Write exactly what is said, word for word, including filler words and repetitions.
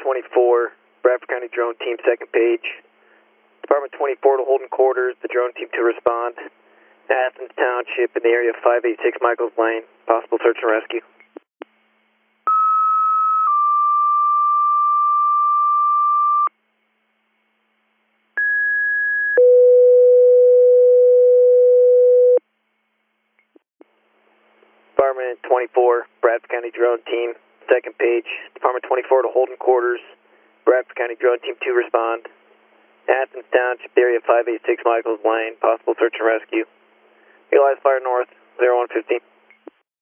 twenty-four, Bradford County Drone Team, second page. Department twenty-four to Holden Quarters, the drone team to respond. Athens Township in the area of five eighty-six Michaels Lane. Possible search and rescue. Department twenty-four, Bradford County Drone Team, second page. Department twenty-four to Holden Quarters, Bradford County Drone Team to respond. Athens Township, area five eighty-six Michaels Lane, possible search and rescue. Realize fire north, zero one fifteen.